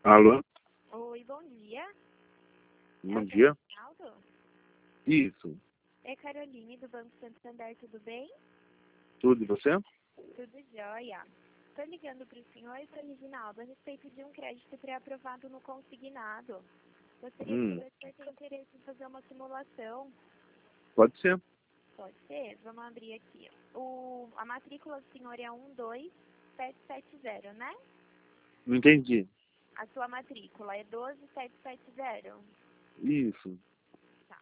Alô? Oi, bom dia. Bom É o dia. Reginaldo? Isso. É Caroline, do Banco Santander, tudo bem? Tudo e você? Tudo jóia. Estou ligando para o senhor, seu Reginaldo, a respeito de um crédito pré-aprovado no consignado. Gostaria de saber se o senhor tem interesse em fazer uma simulação. Pode ser. Pode ser? Vamos abrir aqui. A matrícula do senhor é 12770, né? Não entendi. A sua matrícula é 12770? Isso. Tá.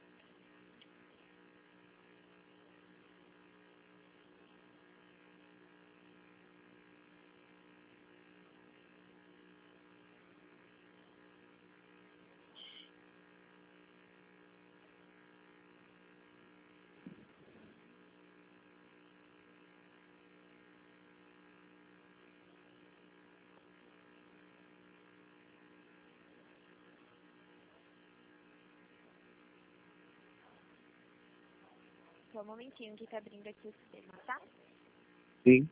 Só um momentinho que tá abrindo aqui o sistema, tá? Sim.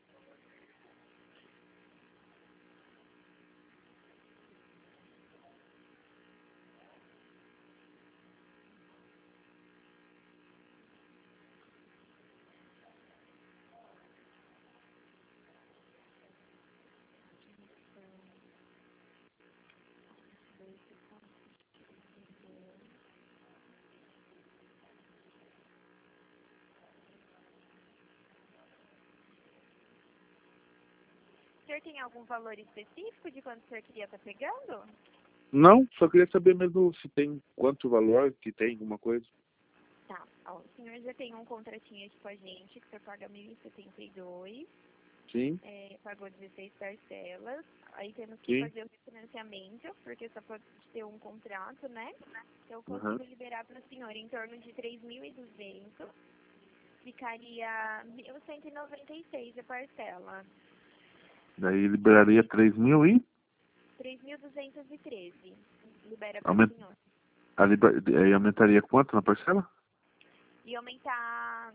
O senhor tem algum valor específico de quanto o senhor queria estar pegando? Não, só queria saber mesmo se tem quanto valor, que tem alguma coisa. Tá. Ó, o senhor já tem um contratinho aqui com a gente, que o senhor paga 1.072, Sim. pagou 16 parcelas, aí temos que Sim. fazer o refinanciamento, porque só pode ter um contrato, né? Então eu consigo Uhum. liberar para o senhor em torno de 3.200, ficaria 1.196 a parcela. Daí liberaria 3.000 e 3.213 libera para o aument... senhor. aí aumentaria quanto na parcela? E aumentar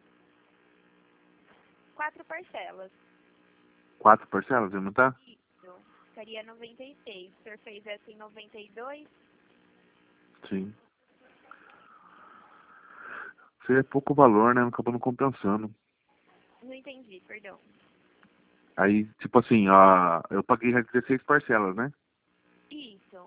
4 parcelas. 4 parcelas, ia aumentar? Isso. Ficaria 96. O senhor fez essa em 92? Sim. Seria pouco valor, né? Acabou não compensando. Não entendi, perdão. Aí, tipo assim, eu paguei já 16 parcelas, né? Isso.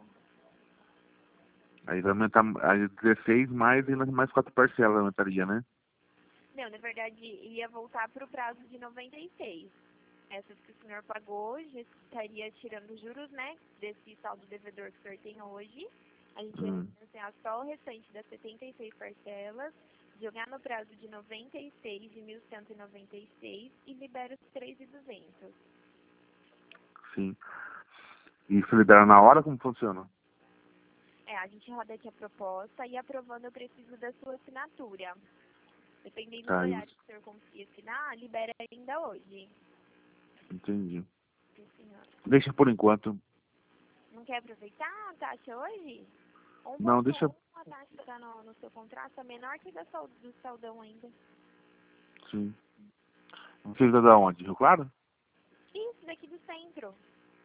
Aí vai aumentar aí 16 mais e mais 4 parcelas aumentaria, né? Não, na verdade, ia voltar para o prazo de 96. Essas que o senhor pagou, já estaria tirando juros, né? Desse saldo devedor que o senhor tem hoje. A gente ia refinanciar só o restante das 76 parcelas, jogar no prazo de 96 de 1.196 e libera os 3.200. Sim. E se libera na hora, como funciona? A gente roda aqui a proposta e aprovando eu preciso da sua assinatura. Dependendo do Tá, horário isso. que o senhor conseguir assinar, libera ainda hoje. Entendi. Sim, senhor. Deixa por enquanto. Não quer aproveitar a taxa hoje? Não, deixa. 1,1, a taxa que está no seu contrato é menor que do saldão ainda. Sim. Vocês é da onde? Rio Claro? Isso, daqui do centro.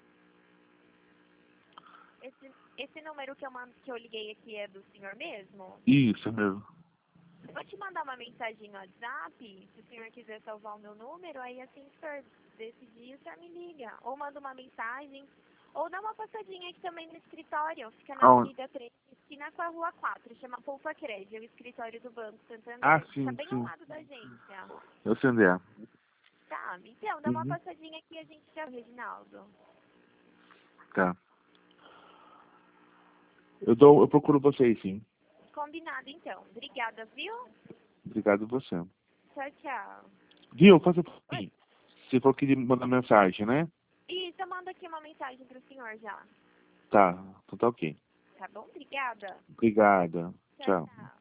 Esse número que eu liguei aqui é do senhor mesmo? Isso mesmo. Vou te mandar uma mensagem no WhatsApp, se o senhor quiser salvar o meu número, aí assim que o senhor decidir, o senhor me liga. Ou manda uma mensagem, ou dá uma passadinha aqui também no escritório. Fica na Aonde? Avenida 3, esquina com a Rua 4, chama Poupa Crédito, é o escritório do Banco Ah, Santander. Fica sim, bem ao sim. lado da agência. Eu sei onde é. Tá, então, dá uma Uhum. passadinha aqui e a gente já, Reginaldo. Tá. Eu procuro vocês, sim. Combinado, então. Obrigada, viu? Obrigado a você. Tchau, tchau. Viu? Faça por Oi. mim. Você falou que ia mandar mensagem, né? Isso, eu mando aqui uma mensagem pro senhor já. Tá. Então tá ok. Tá bom? Obrigada. Obrigada. Tchau, Tchau. tchau.